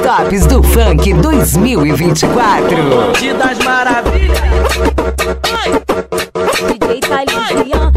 tops do funk 2024. Bonde das Maravilhas. DJ Talian.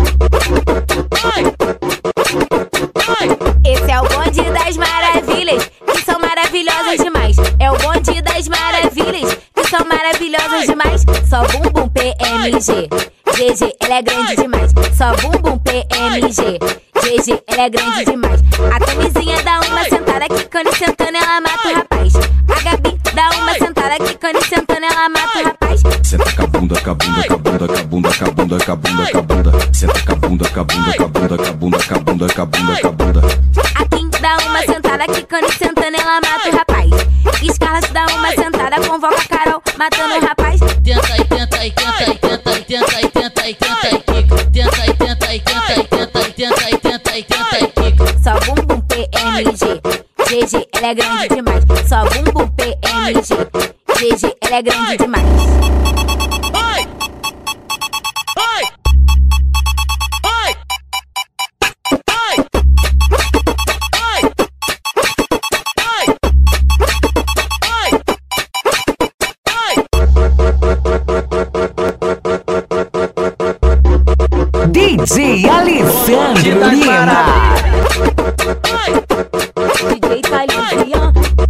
Esse é o bonde das maravilhas, que são maravilhosas demais. É o bonde das maravilhas, que são maravilhosas demais. Só bumbum PMG, GG, ela é grande demais. Só bumbum PMG, GG, ela é grande demais. A camisinha dá uma sentada, quicando e sentando, ela mata o rapaz. A Gabi dá uma sentada, quicando e sentando, ela mata o rapaz. Senta com a bunda, com a bunda, com a bunda, com a bunda, com a bunda, com a bunda, com a bunda. Senta com a bunda, com a bunda, com a bunda, com a bunda, com a bunda, com a bunda, com a bunda. A Kim dá uma sentada, quicando e sentando, ela mata o rapaz. Scarlett dá uma sentada, convoca a Carol, matando o rapaz. Tenta e tenta e tenta e tenta e tenta e tenta e tenta e quica. Tenta e tenta e tenta e tenta e tenta e tenta e tenta e quica. Só bumbum PMG, GG, ela é grande demais. Só bumbum PMG, GG, ela é grande demais. Vai! Vai! Vai! Vai! Vai! Vai! DJ Alessandro Lima. DJ Talian.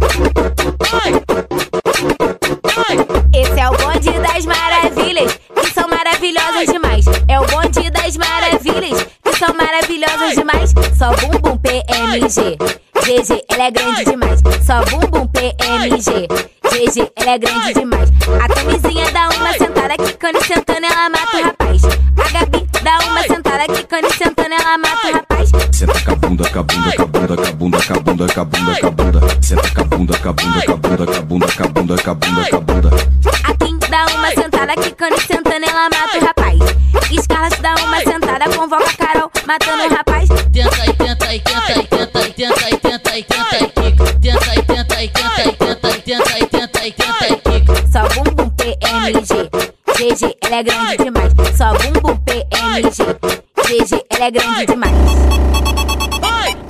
Esse é o bonde das maravilhas, que são maravilhosas demais. É o bonde das maravilhas, que são maravilhosas demais. Só bumbum PMG, GG, ela é grande demais. Só bumbum PMG, GG, ela é grande demais. A camisinha dá uma sentada, quicando e sentando, ela mata o rapaz. A Gabi dá uma sentada, quicando e sentando, ela mata o rapaz. Senta com a bunda, com a bunda, com a bunda, com a bunda, com a bunda, com a bunda, com a bunda. Senta com a bunda, com a bunda, com a bunda, com a bunda, com a bunda, com a bunda, com a bunda. A Kim dá uma sentada, quicando e sentando, ela mata o rapaz. Scarlett dá uma sentada, convoca a Carol, matando o rapaz. Tenta e tenta e tenta e tenta e tenta e tenta e tenta e quica. Tenta e tenta e tenta e tenta e tenta e tenta e tenta e quica. Só bumbum PMG, GG, ela é grande demais. Só bumbum PMG, GG, ela é grande demais. Vai!